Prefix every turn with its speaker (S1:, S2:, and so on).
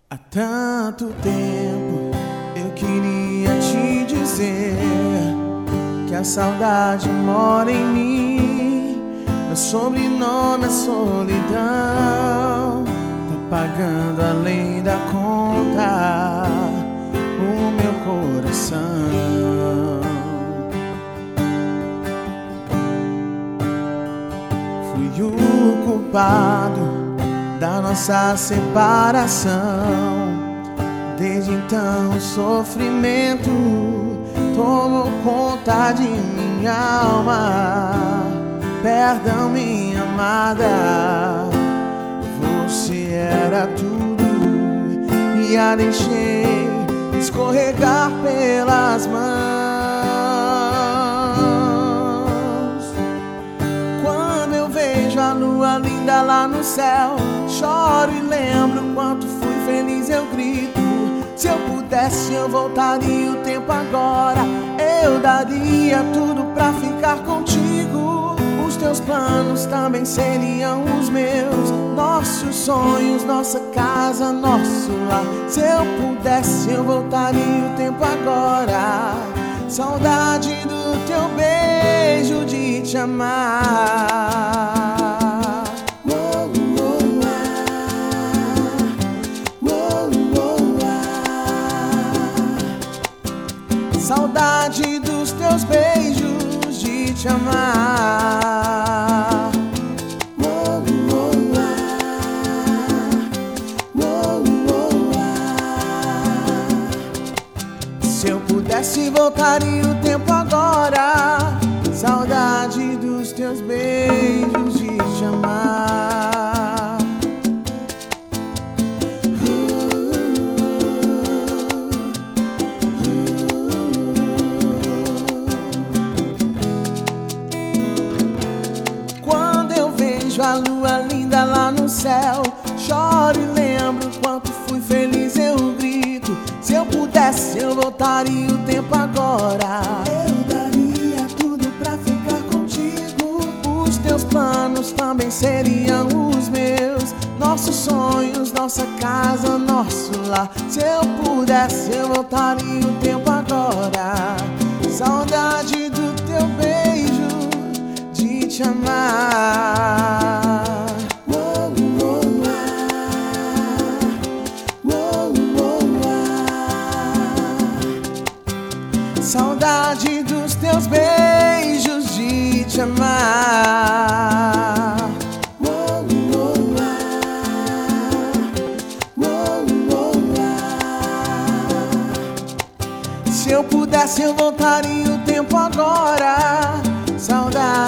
S1: Há tanto tempo eu queria te dizer que a saudade mora em mim. Meu sobrenome é solidão, tá pagando além da conta o meu coração. Fui o culpado da nossa separação. Desde então o sofrimento tomou conta de minha alma. Perdão, minha amada, você era tudo e a deixei escorregar pelas mãos. Quando eu vejo a lua linda lá no céu, choro e lembro quanto fui feliz, eu grito. Se eu pudesse eu voltaria o tempo agora. Eu daria tudo pra ficar contigo. Os teus planos também seriam os meus. Nossos sonhos, nossa casa, nosso lar. Se eu pudesse eu voltaria o tempo agora. Saudade do teu beijo, de te amar. Saudade dos teus beijos, de te amar. Se eu pudesse voltaria o tempo agora. Saudade dos teus beijos, de te amar. A lua linda lá no céu, choro e lembro quanto fui feliz, eu grito. Se eu pudesse eu voltaria o tempo agora. Eu daria tudo pra ficar contigo. Os teus planos também seriam os meus. Nossos sonhos, nossa casa, nosso lar. Se eu pudesse eu voltaria o tempo agora. Saudade do teu beijo, de te amar. Saudade dos teus beijos, de te amar. Se eu pudesse eu voltaria o tempo agora. Saudade